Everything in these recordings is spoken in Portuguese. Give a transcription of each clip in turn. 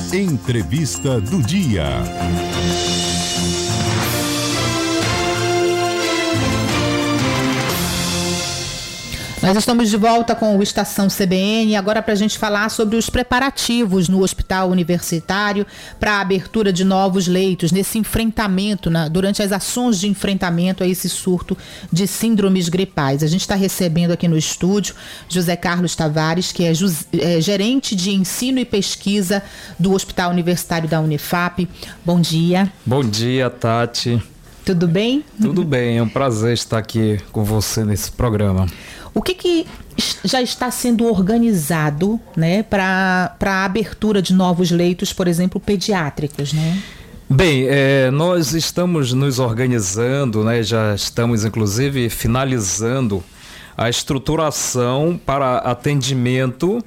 Entrevista do dia. Nós estamos de volta com o Estação CBN, agora para a gente falar sobre os preparativos no Hospital Universitário para a abertura de novos leitos, nesse enfrentamento, durante as ações de enfrentamento a esse surto de síndromes gripais. A gente está recebendo aqui no estúdio José Carlos Tavares, que é gerente de ensino e pesquisa do Hospital Universitário da Unifap. Bom dia. Bom dia, Tati. Tudo bem? Tudo bem, é um prazer estar aqui com você nesse programa. O que já está sendo organizado, né, para a abertura de novos leitos, por exemplo, pediátricos, né? Bem, nós estamos nos organizando, né, já estamos inclusive finalizando a estruturação para atendimento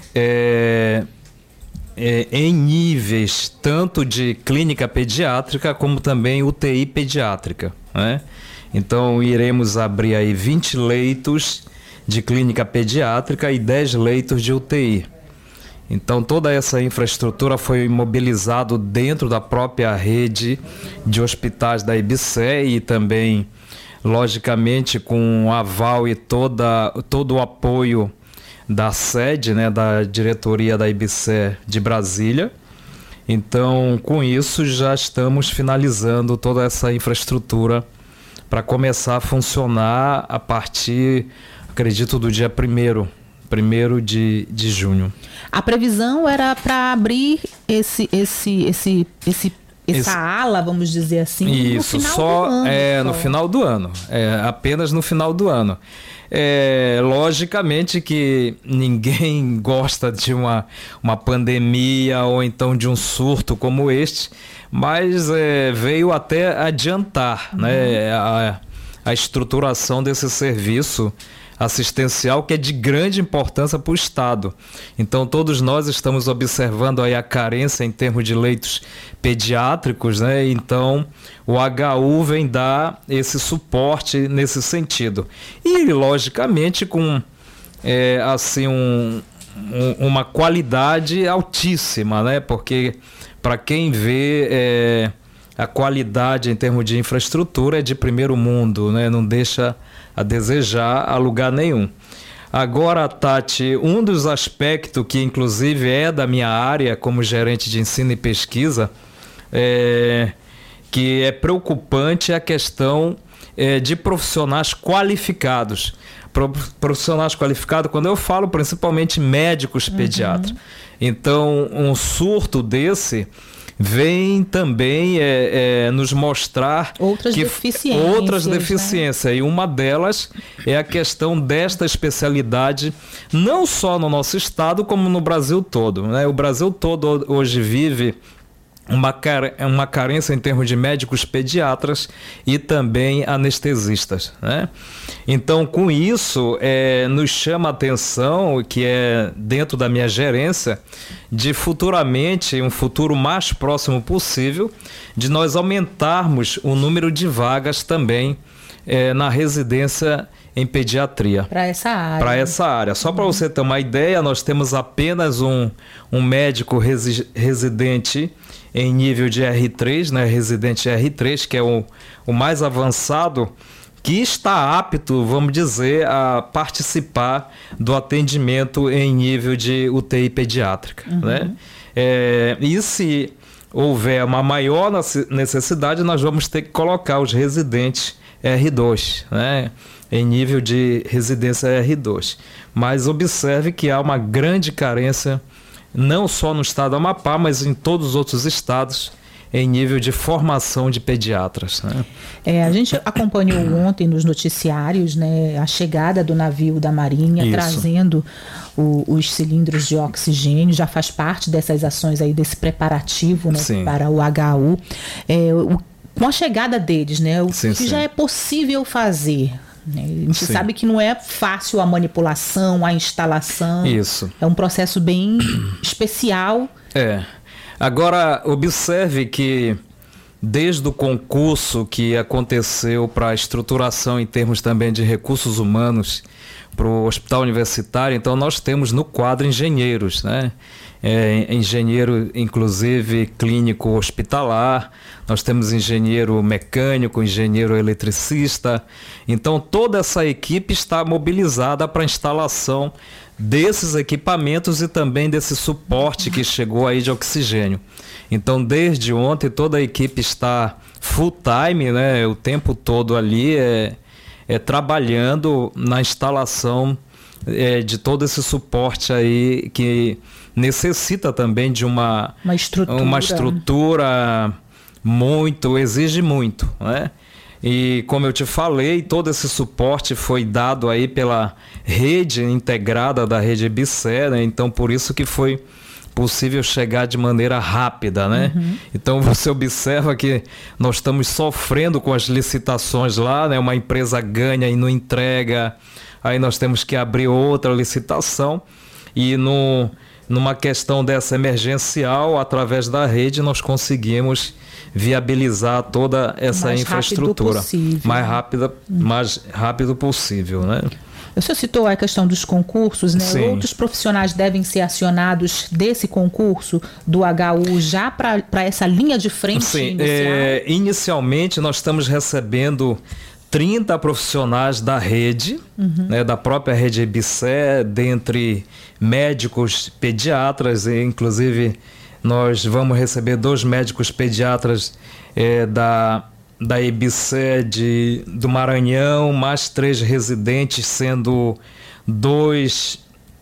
em níveis tanto de clínica pediátrica como também UTI pediátrica, né? Então iremos abrir aí 20 leitos de clínica pediátrica e 10 leitos de UTI. Então toda essa infraestrutura foi mobilizada dentro da própria rede de hospitais da IBSE e também, logicamente, com o aval e todo o apoio da sede, né, da diretoria da IBSE de Brasília. Então, com isso, já estamos finalizando toda essa infraestrutura para começar a funcionar a partir, acredito, do dia 1º de junho. A previsão era para abrir essa ala, vamos dizer assim, isso, no final do ano. No final do ano. Apenas no final do ano. Logicamente que ninguém gosta de uma pandemia ou então de um surto como este, mas veio até adiantar, né, a estruturação desse serviço assistencial, que é de grande importância para o Estado. Então todos nós estamos observando aí a carência em termos de leitos pediátricos, né? Então o HU vem dar esse suporte nesse sentido. E logicamente com uma qualidade altíssima, né? Porque para quem vê a qualidade em termos de infraestrutura é de primeiro mundo, né? Não deixa a desejar a lugar nenhum. Agora, Tati, um dos aspectos que inclusive é da minha área como gerente de ensino e pesquisa, que é preocupante, é a questão de profissionais qualificados. Profissionais qualificados, quando eu falo principalmente médicos pediatras. Então, um surto desse vem também nos mostrar outras deficiências, né? E uma delas é a questão desta especialidade, não só no nosso estado, como no Brasil todo, né? O Brasil todo hoje vive uma carência em termos de médicos pediatras e também anestesistas, né? Então, com isso, nos chama a atenção, que é dentro da minha gerência, de futuramente, um futuro mais próximo possível, de nós aumentarmos o número de vagas também na residência em pediatria. Para essa área. Só para você ter uma ideia, nós temos apenas um médico residente em nível de R3, né, residente R3, que é o mais avançado, que está apto, vamos dizer, a participar do atendimento em nível de UTI pediátrica, né? E se houver uma maior necessidade, nós vamos ter que colocar os residentes R2, né, em nível de residência R2. Mas observe que há uma grande carência, não só no estado do Amapá, mas em todos os outros estados, em nível de formação de pediatras, né? A gente acompanhou ontem nos noticiários, né, a chegada do navio da Marinha, trazendo os cilindros de oxigênio, já faz parte dessas ações aí, desse preparativo, né, para o HU. Com a chegada deles, né, o que já é possível fazer? A gente sabe que não é fácil a manipulação, a instalação. Isso. É um processo bem especial. Agora, observe que desde o concurso que aconteceu para a estruturação em termos também de recursos humanos, o hospital universitário, então nós temos no quadro engenheiros, né? Engenheiro, inclusive, clínico hospitalar, nós temos engenheiro mecânico, engenheiro eletricista. Então, toda essa equipe está mobilizada para a instalação desses equipamentos e também desse suporte que chegou aí de oxigênio. Então, desde ontem, toda a equipe está full time, né? O tempo todo ali trabalhando na instalação de todo esse suporte aí que necessita também de uma estrutura exige muito, né? E como eu te falei, todo esse suporte foi dado aí pela rede integrada da rede EBSER, né? Então por isso que foi possível chegar de maneira rápida, né? Uhum. Então você observa que nós estamos sofrendo com as licitações lá, né? Uma empresa ganha e não entrega, aí nós temos que abrir outra licitação e numa questão dessa emergencial, através da rede, nós conseguimos viabilizar toda essa infraestrutura mais rápido possível, né? O senhor citou a questão dos concursos, né? Sim. Outros profissionais devem ser acionados desse concurso do HU já para essa linha de frente inicial? Inicialmente, nós estamos recebendo 30 profissionais da rede, né, da própria rede EBSER, dentre médicos pediatras, e inclusive nós vamos receber 2 médicos pediatras da EBSER do Maranhão, mais 3 residentes, sendo 2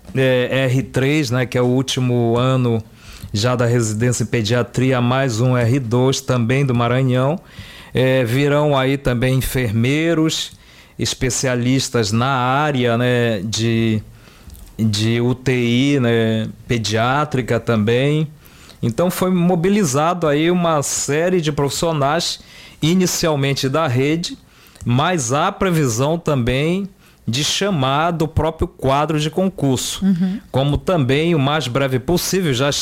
R3, né, que é o último ano já da residência em pediatria, mais um R2 também do Maranhão. Virão aí também enfermeiros, especialistas na área, né, de UTI, né, pediátrica também. Então foi mobilizado aí uma série de profissionais, inicialmente da rede, mas há previsão também de chamar do próprio quadro de concurso. Como também o mais breve possível já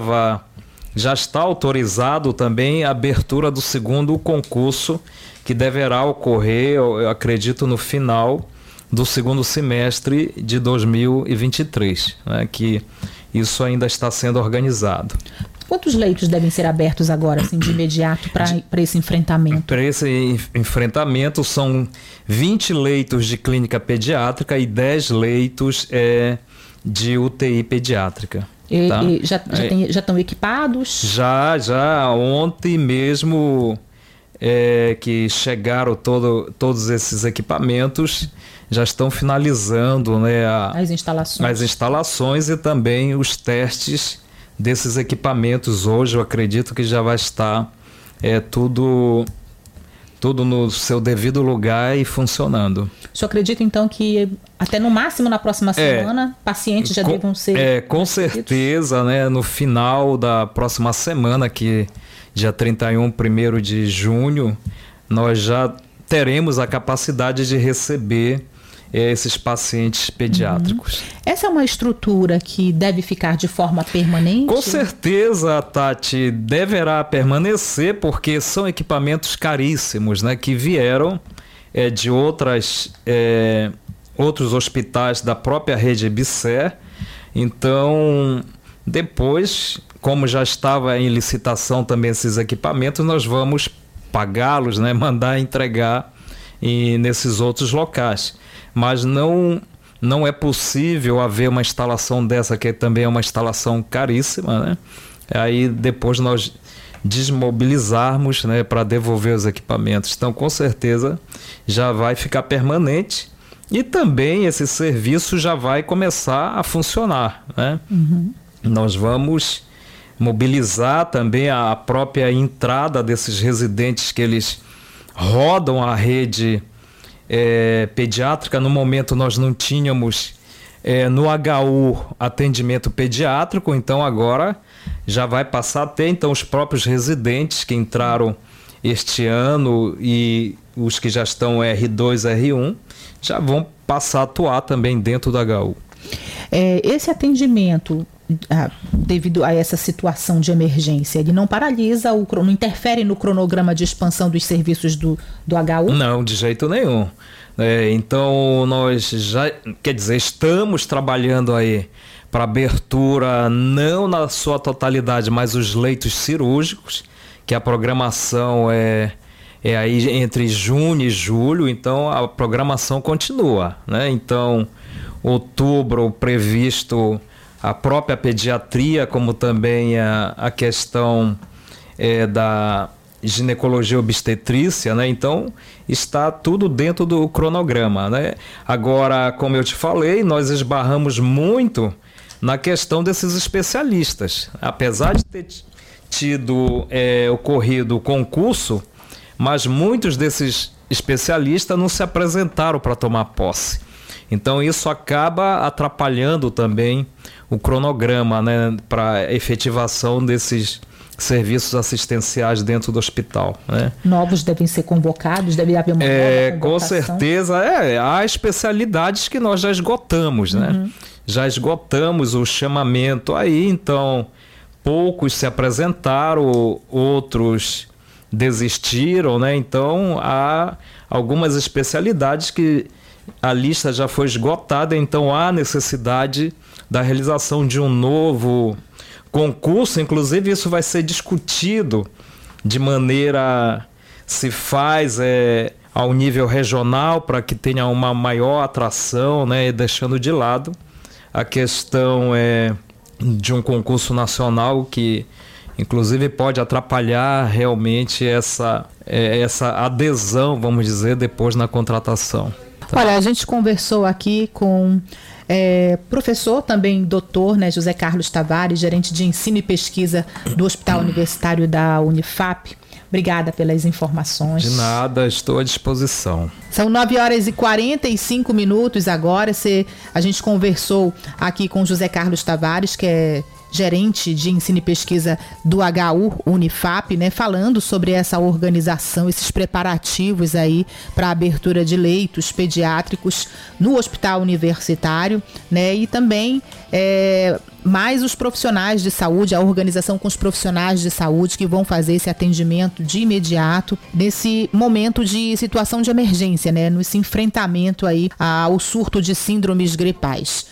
está autorizado também a abertura do segundo concurso, que deverá ocorrer, eu acredito, no final do segundo semestre de 2023, né, que isso ainda está sendo organizado. Quantos leitos devem ser abertos agora, assim, de imediato, para esse enfrentamento? Para esse enfrentamento são 20 leitos de clínica pediátrica e 10 leitos de UTI pediátrica. Tá? Já estão equipados? Já ontem mesmo que chegaram todos esses equipamentos, já estão finalizando, né, as instalações e também os testes desses equipamentos. Hoje eu acredito que já vai estar tudo no seu devido lugar e funcionando. O senhor acredita então que até no máximo na próxima semana pacientes já devam ser... Com certeza, né, no final da próxima semana, que dia 1º de junho, nós já teremos a capacidade de receber esses pacientes pediátricos. Essa é uma estrutura que deve ficar de forma permanente? Com certeza, Tati, deverá permanecer, porque são equipamentos caríssimos, né, que vieram de outros hospitais da própria rede EBSER. Então, depois, como já estava em licitação também esses equipamentos, nós vamos pagá-los, né, mandar entregar nesses outros locais. Mas não é possível haver uma instalação dessa, que também é uma instalação caríssima, né? Aí depois nós desmobilizarmos, né, para devolver os equipamentos. Então, com certeza, já vai ficar permanente e também esse serviço já vai começar a funcionar, né? Nós vamos mobilizar também a própria entrada desses residentes, que eles rodam a rede pediátrica. No momento nós não tínhamos no HU atendimento pediátrico, então agora já vai passar a ter. Então os próprios residentes que entraram este ano e os que já estão R2, R1 já vão passar a atuar também dentro do HU. Esse atendimento devido a essa situação de emergência? Ele não paralisa, não interfere no cronograma de expansão dos serviços do HU? Não, de jeito nenhum. Então, nós estamos trabalhando aí para abertura, não na sua totalidade, mas os leitos cirúrgicos, que a programação é aí entre junho e julho, então a programação continua, né? Então, outubro previsto a própria pediatria, como também a questão da ginecologia obstetrícia, né? Então está tudo dentro do cronograma, né? Agora, como eu te falei, nós esbarramos muito na questão desses especialistas. Apesar de ter ocorrido o concurso, mas muitos desses especialistas não se apresentaram para tomar posse. Então isso acaba atrapalhando também o cronograma, né, para efetivação desses serviços assistenciais dentro do hospital, né? Novos devem ser convocados, deve haver uma nova convocação. Com certeza, há especialidades que nós já esgotamos, né? Já esgotamos o chamamento aí, então poucos se apresentaram, outros desistiram, né? Então há algumas especialidades que a lista já foi esgotada, então há necessidade da realização de um novo concurso. Inclusive isso vai ser discutido de maneira, se faz ao nível regional, para que tenha uma maior atração, né? E deixando de lado a questão de um concurso nacional, que inclusive pode atrapalhar realmente essa adesão, vamos dizer, depois na contratação. Tá. Olha, a gente conversou aqui com professor, também doutor, né, José Carlos Tavares, gerente de ensino e pesquisa do Hospital Universitário da Unifap. Obrigada pelas informações. De nada, estou à disposição. São 9h45 agora. A gente conversou aqui com José Carlos Tavares, que é gerente de ensino e pesquisa do HU Unifap, né, falando sobre essa organização, esses preparativos aí para a abertura de leitos pediátricos no hospital universitário, né, e também mais os profissionais de saúde, a organização com os profissionais de saúde que vão fazer esse atendimento de imediato nesse momento de situação de emergência, né, nesse enfrentamento aí ao surto de síndromes gripais.